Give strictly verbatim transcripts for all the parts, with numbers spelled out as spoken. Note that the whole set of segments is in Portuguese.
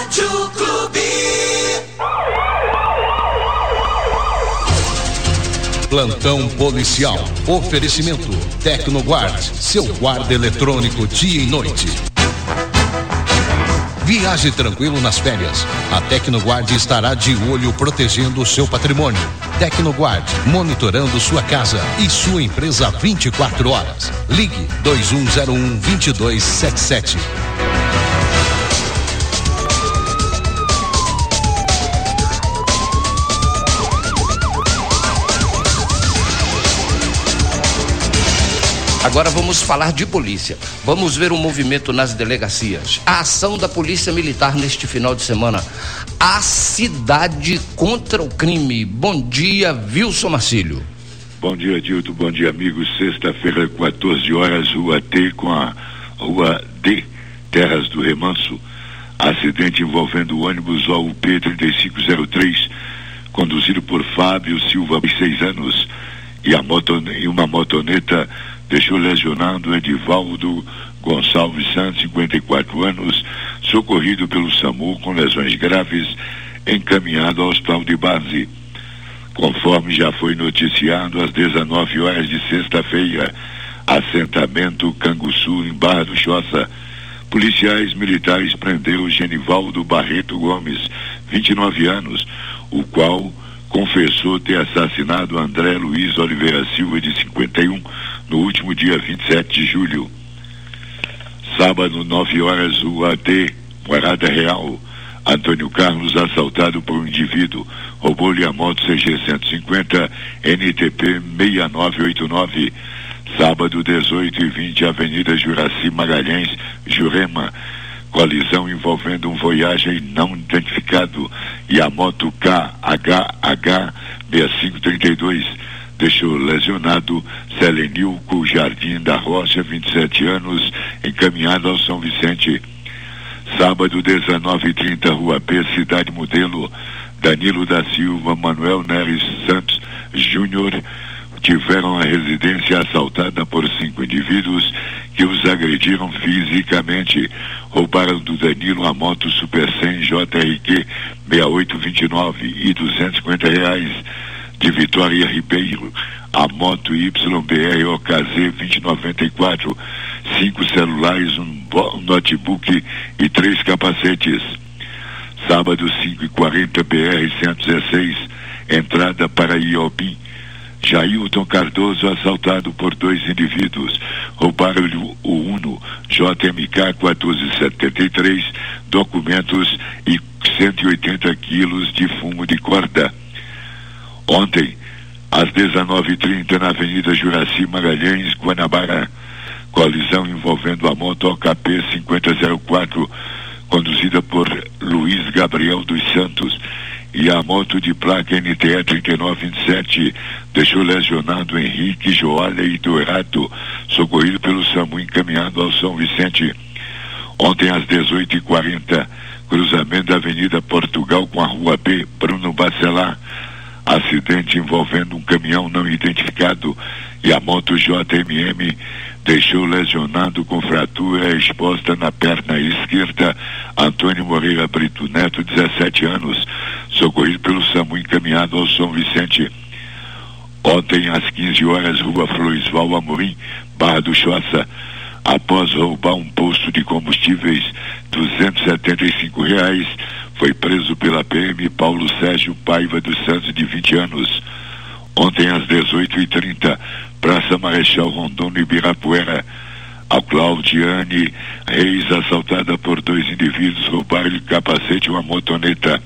Rádio Clube. Plantão policial. Oferecimento Tecnoguard, seu guarda eletrônico dia e noite. Viaje tranquilo nas férias. A Tecnoguard estará de olho protegendo o seu patrimônio. Tecnoguard, monitorando sua casa e sua empresa vinte e quatro horas. Ligue dois um zero um, dois dois sete sete. Agora vamos falar de polícia. Vamos ver o movimento nas delegacias. A ação da Polícia Militar neste final de semana. A cidade contra o crime. Bom dia, Wilson Marcílio. Bom dia, Dilton. Bom dia, amigos. Sexta-feira, quatorze horas, Rua T com a Rua D, Terras do Remanso. Acidente envolvendo o ônibus O U P trinta e cinco zero três, conduzido por Fábio Silva, seis anos, e, a moto, e uma motoneta deixou lesionado Edivaldo Gonçalves Santos, cinquenta e quatro anos, socorrido pelo SAMU com lesões graves, encaminhado ao hospital de base. Conforme já foi noticiado, às dezenove horas de sexta-feira, assentamento Canguçu, em Barra do Choça, policiais militares prenderam Genivaldo Barreto Gomes, vinte e nove anos, o qual confessou ter assassinado André Luiz Oliveira Silva, de cinquenta e um, no último dia vinte e sete de julho. Sábado, nove horas, Rua D, Morada Real. Antônio Carlos, assaltado por um indivíduo, roubou-lhe a moto C G cento e cinquenta N T P seis nove oito nove. Sábado, dezoito e vinte, Avenida Juraci Magalhães, Jurema. Colisão envolvendo um Voyage não identificado e a moto K H H seis cinco três dois deixou lesionado Selenilco Jardim da Rocha, vinte e sete anos, encaminhado ao São Vicente. Sábado, dezenove e trinta, Rua P, Cidade Modelo. Danilo da Silva, Manuel Neres Santos Júnior tiveram a residência assaltada por cinco indivíduos que os agrediram fisicamente. Roubaram do Danilo a moto Super cem J R Q seis oito dois nove e duzentos e cinquenta reais. De Vitória Ribeiro, a moto Y B R O K Z vinte e noventa e quatro, cinco celulares, um, um notebook e três capacetes. Sábado, cinco e quarenta, B R cento e dezesseis, entrada para Iobim. Jailton Cardoso, assaltado por dois indivíduos, roubaram-lhe o Uno J M K quatorze setenta e três, documentos e cento e oitenta quilos de fumo de corda. Ontem, às dezenove e trinta, na Avenida Juraci Magalhães, Guanabara, colisão envolvendo a moto O K P cinquenta zero quatro, conduzida por Luiz Gabriel dos Santos, e a moto de placa N T E trinta e nove vinte e sete deixou lesionado Henrique Joalha e Dourado, socorrido pelo SAMU, encaminhado ao São Vicente. Ontem, às dezoito e quarenta, cruzamento da Avenida Portugal com a Rua B, Bruno Bacelar, acidente envolvendo um caminhão não identificado e a moto J M M deixou lesionado com fratura exposta na perna esquerda Antônio Moreira Brito Neto, dezessete anos, socorrido pelo SAMU, encaminhado ao São Vicente. Ontem, às quinze horas, Rua Floresval Amorim, Barra do Choça, após roubar um posto de combustíveis duzentos e setenta e cinco reais, foi preso pela P M Paulo Sérgio Paiva dos Santos, de vinte anos. Ontem, às dezoito e trinta, Praça Marechal Rondon, Ibirapuera, a Claudiane Reis, assaltada por dois indivíduos, roubaram-lhe capacete e uma motoneta.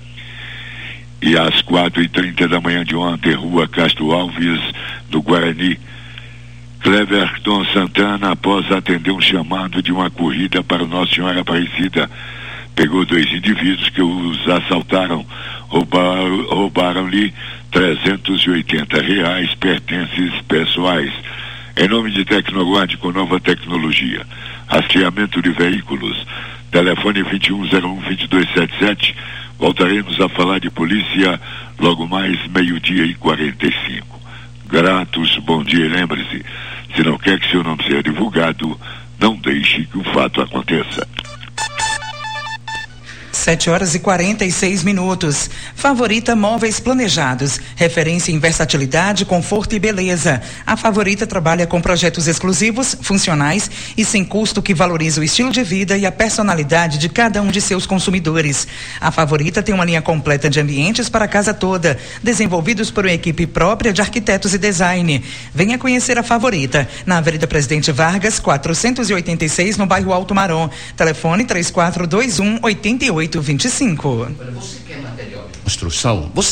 E às quatro e trinta da manhã de ontem, Rua Castro Alves, no Guarani, Cleverton Santana, após atender um chamado de uma corrida para Nossa Senhora Aparecida, pegou dois indivíduos que os assaltaram, roubaram, roubaram-lhe trezentos e oitenta reais, pertences pessoais. Em nome de Tecnoguard, com nova tecnologia, rastreamento de veículos, telefone vinte e um zero um, vinte e dois setenta e sete. Voltaremos a falar de polícia logo mais meio-dia e quarenta e cinco. Gratos, bom dia, e lembre-se, se não quer que seu nome seja divulgado, não deixe que o fato aconteça. sete horas e quarenta e seis minutos. Favorita Móveis Planejados. Referência em versatilidade, conforto e beleza. A Favorita trabalha com projetos exclusivos, funcionais e sem custo que valoriza o estilo de vida e a personalidade de cada um de seus consumidores. A Favorita tem uma linha completa de ambientes para a casa toda, desenvolvidos por uma equipe própria de arquitetos e design. Venha conhecer a Favorita, na Avenida Presidente Vargas, quatrocentos e oitenta e seis, no bairro Alto Marom. Telefone três quatro dois um, oito oito dois cinco. Você quer material de construção? Você